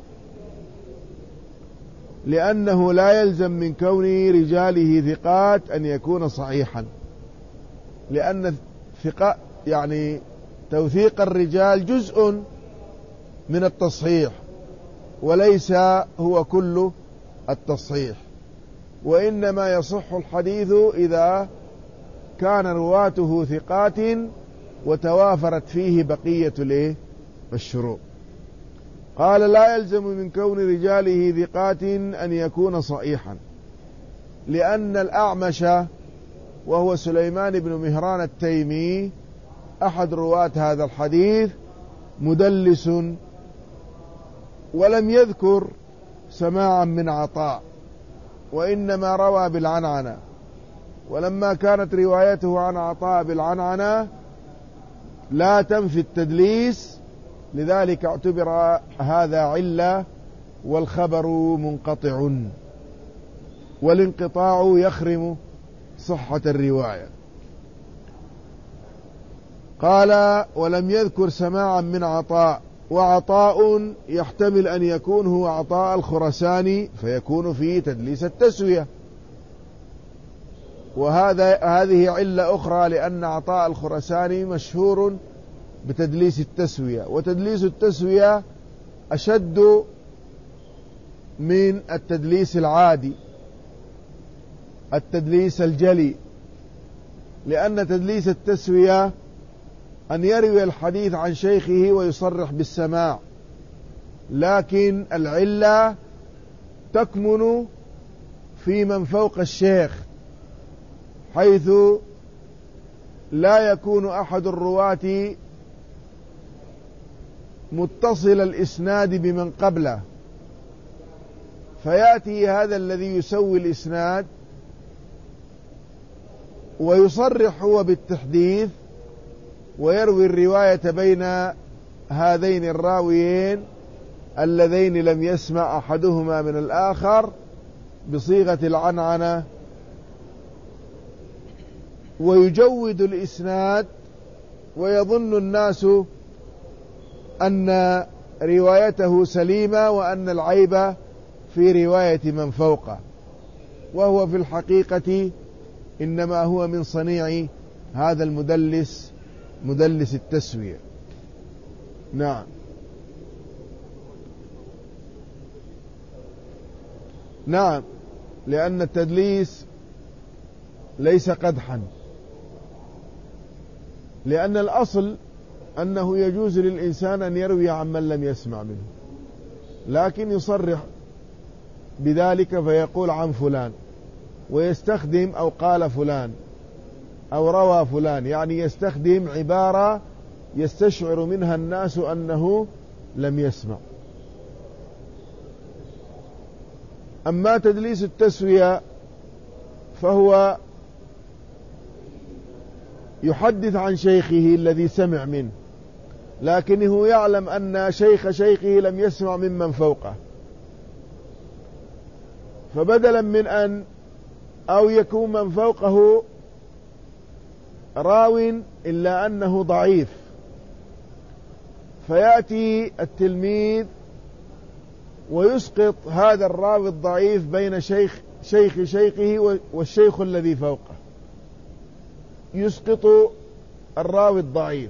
لأنه لا يلزم من كون رجاله ثقات أن يكون صحيحا، لأن ثقة يعني توثيق الرجال جزء من التصحيح وليس هو كل التصحيح، وإنما يصح الحديث إذا كان رواته ثقات وتوافرت فيه بقية الايه الشروط. قال لا يلزم من كون رجاله ثقات أن يكون صحيحا، لأن الأعمش وهو سليمان بن مهران التيمي أحد رواة هذا الحديث مدلس، ولم يذكر سماعا من عطاء، وإنما روى بالعنعنة، ولما كانت روايته عن عطاء بالعنعنة لا تنفي التدليس، لذلك اعتبر هذا علة، والخبر منقطع، والانقطاع يخرم صحة الرواية. قال ولم يذكر سماعا من عطاء، وعطاء يحتمل أن يكون هو عطاء الخرساني فيكون فيه تدليس التسوية، وهذا هذه علة أخرى، لأن عطاء الخرساني مشهور بتدليس التسوية، وتدليس التسوية أشد من التدليس العادي، التدليس الجلي، لأن تدليس التسوية أن يروي الحديث عن شيخه ويصرح بالسماع، لكن العلة تكمن في من فوق الشيخ، حيث لا يكون أحد الرواة متصل الإسناد بمن قبله، فيأتي هذا الذي يسوي الإسناد ويصرح هو بالتحديث ويروي الرواية بين هذين الراويين اللذين لم يسمع أحدهما من الآخر بصيغة العنعنة، ويجود الإسناد، ويظن الناس أن روايته سليمة وأن العيب في رواية من فوقه، وهو في الحقيقة إنما هو من صنيع هذا المدلس، مدلس التسوية. نعم. نعم، لأن التدليس ليس قدحا، لأن الأصل أنه يجوز للإنسان أن يروي عن من لم يسمع منه، لكن يصرح بذلك فيقول عن فلان، ويستخدم أو قال فلان أو روى فلان، يعني يستخدم عبارة يستشعر منها الناس أنه لم يسمع. أما تدليس التسوية فهو يحدث عن شيخه الذي سمع منه، لكنه يعلم أن شيخ شيخه لم يسمع ممن فوقه، فبدلا من أن أو يكون من فوقه راو إلا أنه ضعيف، فيأتي التلميذ ويسقط هذا الراوي الضعيف بين شيخ شيخ شيخه والشيخ الذي فوقه، يسقط الراوي الضعيف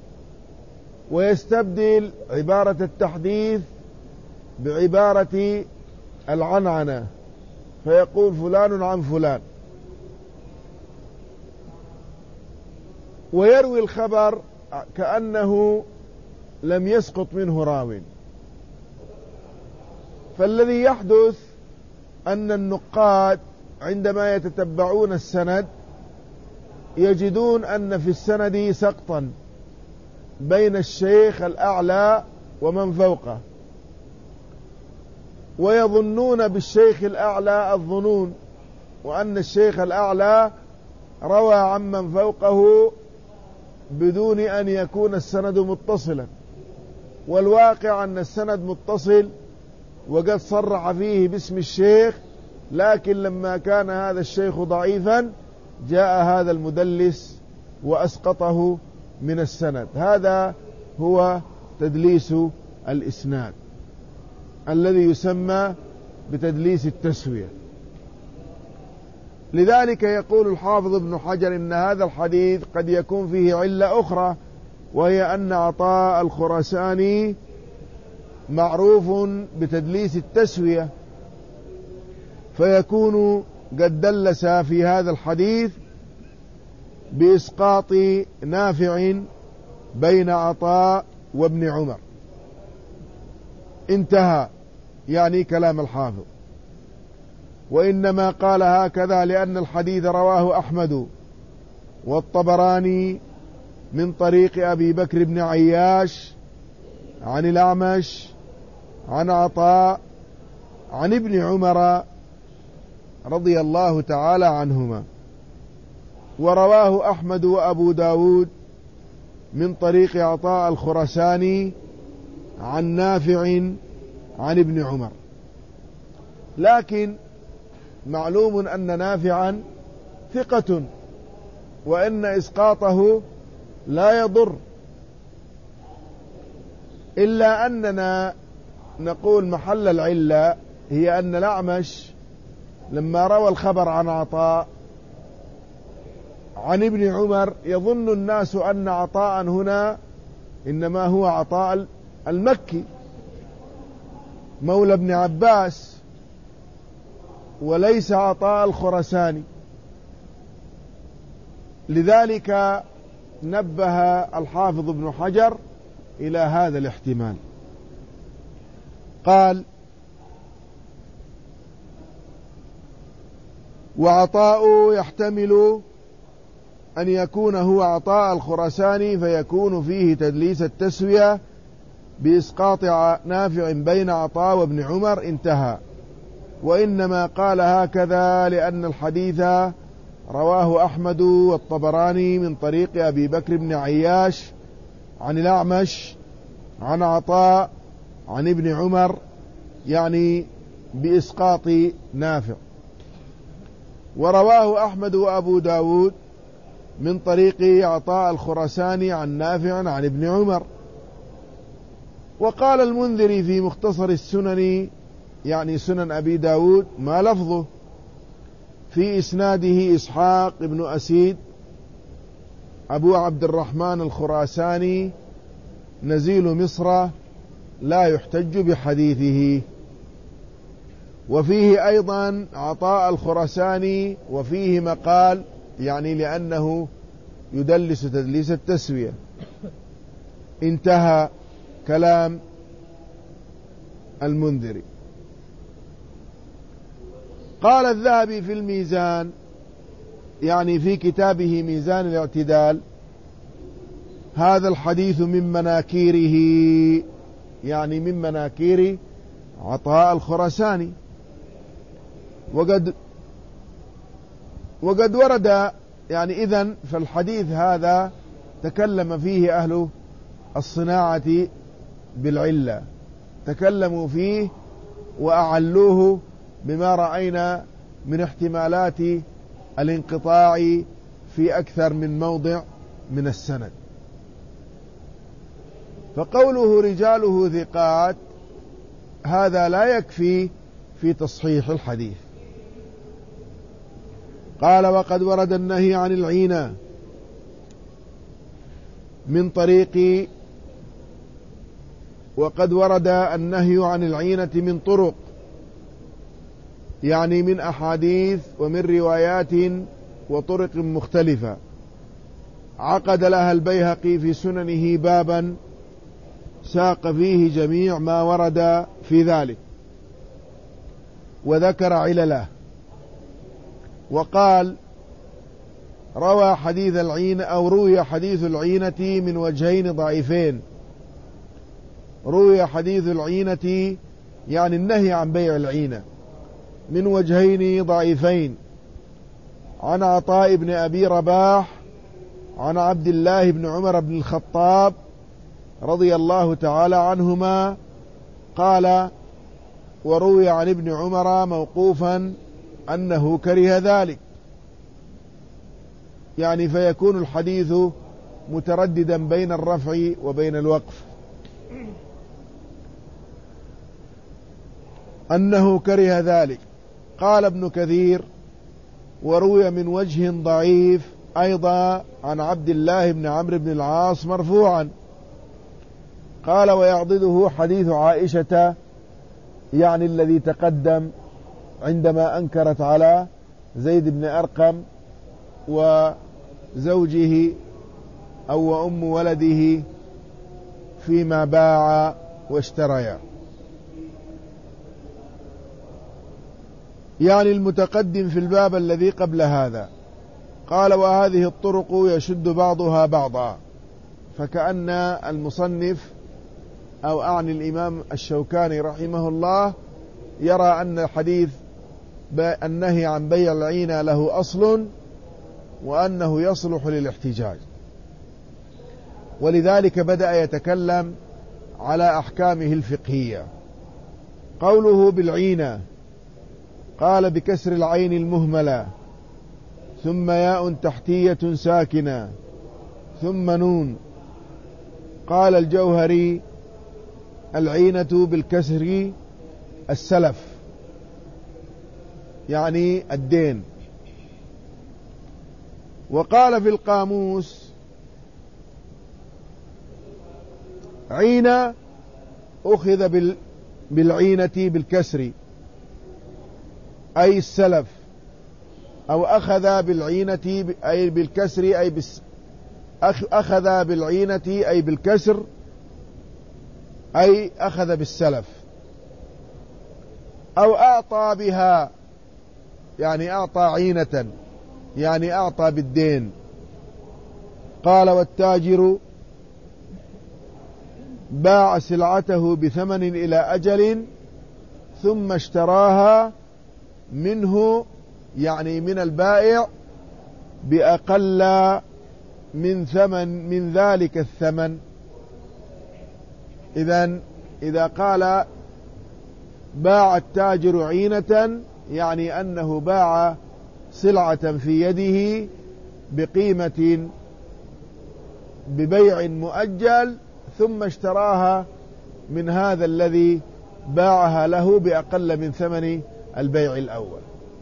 ويستبدل عبارة التحديث بعبارة العنعنة، فيقول فلان عن فلان، ويروي الخبر كأنه لم يسقط منه راو. فالذي يحدث أن النقاد عندما يتتبعون السند يجدون أن في السند سقطا بين الشيخ الأعلى ومن فوقه، ويظنون بالشيخ الأعلى الظنون، وأن الشيخ الأعلى روى عمن فوقه بدون أن يكون السند متصلا، والواقع أن السند متصل وقد صرح فيه باسم الشيخ، لكن لما كان هذا الشيخ ضعيفا جاء هذا المدلس وأسقطه من السند. هذا هو تدليس الإسناد الذي يسمى بتدليس التسوية. لذلك يقول الحافظ ابن حجر إن هذا الحديث قد يكون فيه علة أخرى، وهي أن عطاء الخرساني معروف بتدليس التسوية، فيكون قد دلس في هذا الحديث بإسقاط نافع بين عطاء وابن عمر. انتهى يعني كلام الحافظ. وإنما قال هكذا لأن الحديث رواه أحمد والطبراني من طريق أبي بكر بن عياش عن الأعمش عن عطاء عن ابن عمر رضي الله تعالى عنهما. ورواه أحمد وأبو داود من طريق عطاء الخرساني عن نافع عن ابن عمر. لكن معلوم أن نافعا ثقة، وأن إسقاطه لا يضر، إلا أننا نقول محل العلة هي أن الأعمش لما روى الخبر عن عطاء عن ابن عمر يظن الناس أن عطاء هنا إنما هو عطاء المكي مولى ابن عباس، وليس عطاء الخرساني. لذلك نبه الحافظ ابن حجر إلى هذا الاحتمال. قال: وعطاء يحتمل أن يكون هو عطاء الخرساني فيكون فيه تدليس التسوية بإسقاط نافع بين عطاء وابن عمر. انتهى. وإنما قال هكذا لأن الحديث رواه أحمد والطبراني من طريق أبي بكر بن عياش عن الأعمش عن عطاء عن ابن عمر، يعني بإسقاط نافع. ورواه أحمد وأبو داود من طريق عطاء الخرساني عن نافع عن ابن عمر. وقال المنذري في مختصر السنن، يعني سنن أبي داود، ما لفظه: في إسناده إسحاق بن أسيد أبو عبد الرحمن الخراساني نزيل مصر لا يحتج بحديثه. وفيه أيضا عطاء الخراساني وفيه مقال، يعني لأنه يدلس تدليس التسوية. انتهى كلام المنذري. قال الذهبي في الميزان، يعني في كتابه ميزان الاعتدال: هذا الحديث من مناكيره، يعني من مناكير عطاء الخرساني. وقد وقد ورد، يعني إذن فالحديث هذا تكلم فيه أهل الصناعة بالعلة، تكلموا فيه وأعلوه بما رأينا من احتمالات الانقطاع في أكثر من موضع من السند. فقوله رجاله ثقات هذا لا يكفي في تصحيح الحديث. قال: وقد ورد النهي عن العينة من طريق وقد ورد النهي عن العينة من طرق، يعني من أحاديث ومن روايات وطرق مختلفة. عقد لها البيهقي في سننه بابا ساق فيه جميع ما ورد في ذلك وذكر علله. وقال: روى حديث العينة أو روي حديث العينة من وجهين ضعيفين. روي حديث العينة يعني النهي عن بيع العينة من وجهين ضعيفين: عن عطاء بن أبي رباح عن عبد الله بن عمر بن الخطاب رضي الله تعالى عنهما قال: وروي عن ابن عمر موقوفا أنه كره ذلك، يعني فيكون الحديث مترددا بين الرفع وبين الوقف، أنه كره ذلك. قال ابن كثير: وروي من وجه ضعيف أيضا عن عبد الله بن عمرو بن العاص مرفوعا. قال: ويعضده حديث عائشة، يعني الذي تقدم عندما أنكرت على زيد بن أرقم وزوجه أو وأم ولده فيما باع واشتريا. يعني المتقدم في الباب الذي قبل هذا قال وهذه الطرق يشد بعضها بعضا، فكأن المصنف أو أعني الإمام الشوكاني رحمه الله يرى أن الحديث النهي عن بيع العينة له أصل وأنه يصلح للاحتجاج، ولذلك بدأ يتكلم على أحكامه الفقهية. قوله بالعينة قال بكسر العين المهملة ثم ياء تحتية ساكنة ثم نون. قال الجوهري العينة بالكسر السلف يعني الدين. وقال في القاموس عينة أخذ بالعينة بالكسر أي السلف، أو أخذ بالعينة أي بالكسر أي بس أخذ بالعينة أي بالكسر أي أخذ بالسلف، أو أعطى بها يعني أعطى عينة يعني أعطى بالدين. قال والتاجر باع سلعته بثمن إلى أجل ثم اشتراها منه يعني من البائع بأقل من ثمن من ذلك الثمن. إذن إذا قال باع التاجر عينة يعني أنه باع سلعة في يده بقيمة ببيع مؤجل ثم اشتراها من هذا الذي باعها له بأقل من ثمن البيع الأول.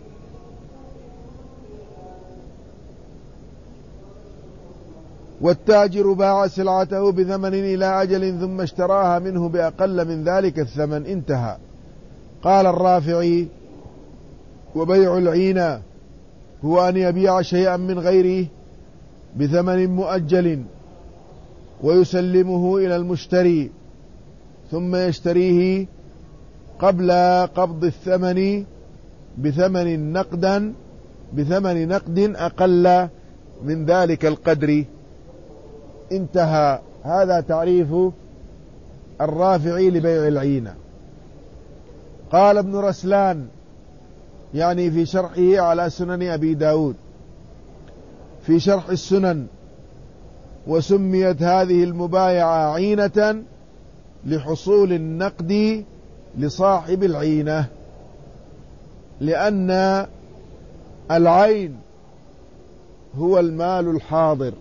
والتاجر باع سلعته بثمن إلى أجل ثم اشتراها منه بأقل من ذلك الثمن. انتهى. قال الرافعي وبيع العينة هو أن يبيع شيئا من غيره بثمن مؤجل ويسلمه إلى المشتري ثم يشتريه قبل قبض الثمن بثمن نقدا بثمن نقد أقل من ذلك القدر. انتهى. هذا تعريف الرافعي لبيع العينة. قال ابن رسلان يعني في شرحه على سنن أبي داود في شرح السنن وسميت هذه المبايعة عينة لحصول النقد لصاحب العينة، لأن العين هو المال الحاضر،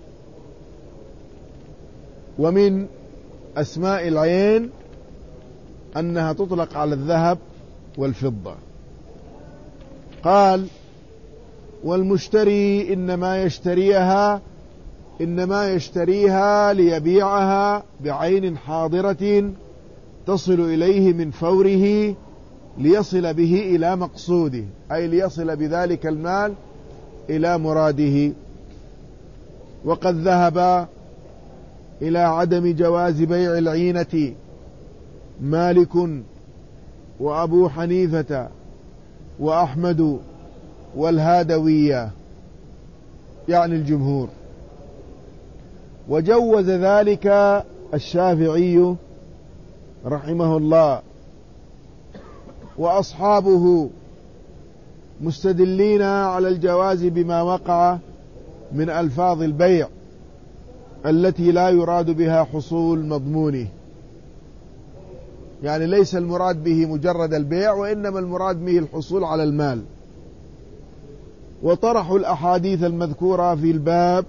ومن أسماء العين أنها تطلق على الذهب والفضة. قال والمشتري إنما يشتريها إنما يشتريها ليبيعها بعين حاضرة تصل إليه من فوره ليصل به إلى مقصوده، أي ليصل بذلك المال إلى مراده. وقد ذهب إلى عدم جواز بيع العينة مالك وأبو حنيفة وأحمد والهادوية يعني الجمهور، وجوز ذلك الشافعي رحمه الله وأصحابه مستدلين على الجواز بما وقع من ألفاظ البيع التي لا يراد بها حصول مضمونه، يعني ليس المراد به مجرد البيع وإنما المراد به الحصول على المال. وطرحوا الأحاديث المذكورة في الباب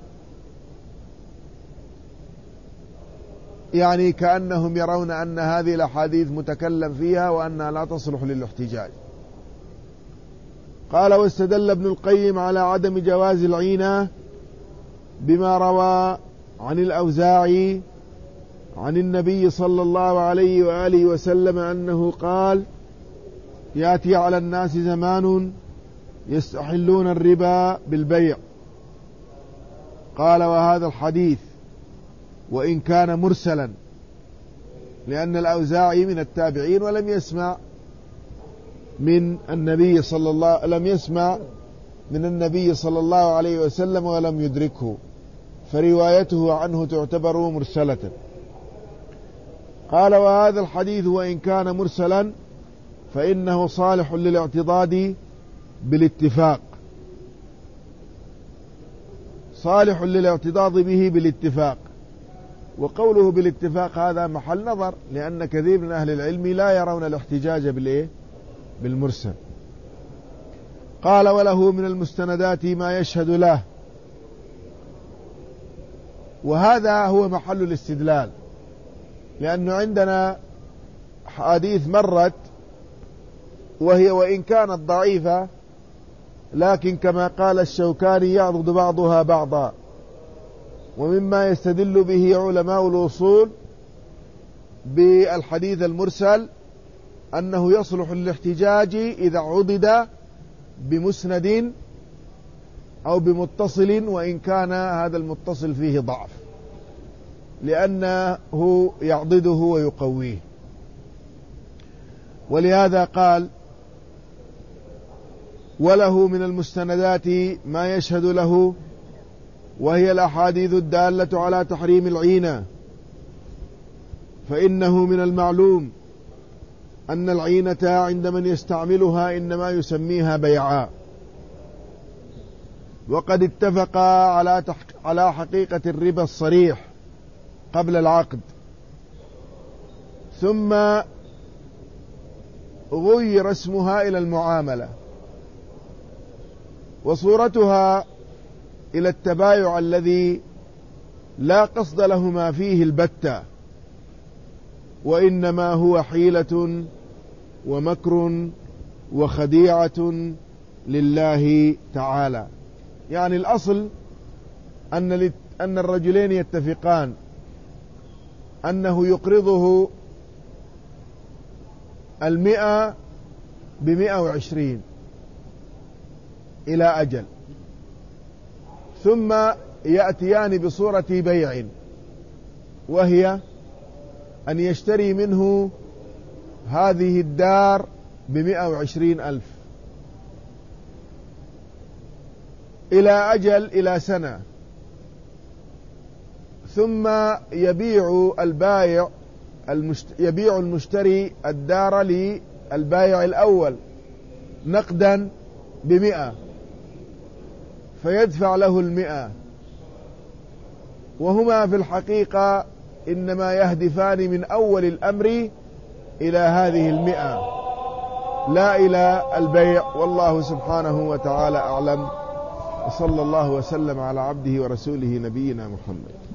يعني كأنهم يرون أن هذه الأحاديث متكلم فيها وأنها لا تصلح للاحتجاج. قال واستدل ابن القيم على عدم جواز العينة بما روى عن الأوزاعي عن النبي صلى الله عليه وآله وسلم أنه قال يأتي على الناس زمان يستحلون الربا بالبيع. قال وهذا الحديث وإن كان مرسلا، لأن الأوزاعي من التابعين ولم يسمع من النبي صلى الله لم يسمع من النبي صلى الله عليه وسلم ولم يدركه، فروايته عنه تعتبر مرسلة. قال: وهذا الحديث وإن كان مرسلا فإنه صالح للاعتضاد بالاتفاق، صالح للاعتضاد به بالاتفاق. وقوله بالاتفاق هذا محل نظر، لأن كثير من أهل العلم لا يرون الاحتجاج بالإيه؟ بالمرسل. قال: وله من المستندات ما يشهد له. وهذا هو محل الاستدلال، لأنه عندنا حديث مرت وهي وإن كانت ضعيفة، لكن كما قال الشوكاني يعضد بعضها بعضا. ومما يستدل به علماء الوصول بالحديث المرسل أنه يصلح للاحتجاج إذا عضد بمسند أو بمتصل، وإن كان هذا المتصل فيه ضعف، لأنه يعضده ويقويه. ولهذا قال: وله من المستندات ما يشهد له، وهي الأحاديث الدالة على تحريم العينة. فإنه من المعلوم أن العينة عند من يستعملها إنما يسميها بيعاء، وقد اتفقا على على حقيقة الربا الصريح قبل العقد، ثم غير اسمها إلى المعاملة، وصورتها إلى التبايع الذي لا قصد لهما فيه البتة، وإنما هو حيلة ومكر وخديعة لله تعالى. يعني الأصل أن أن الرجلين يتفقان أنه يقرضه المئة بمئة وعشرين إلى أجل، ثم يأتيان بصورة بيع، وهي أن يشتري منه هذه الدار بمئة وعشرين ألف إلى أجل إلى سنة، ثم يبيع البائع المشت... يبيع المشتري الدار للبائع الأول نقدا بمئة، فيدفع له المئة، وهما في الحقيقة إنما يهدفان من أول الأمر إلى هذه المئة لا إلى البيع. والله سبحانه وتعالى أعلم، وصلى الله وسلم على عبده ورسوله نبينا محمد.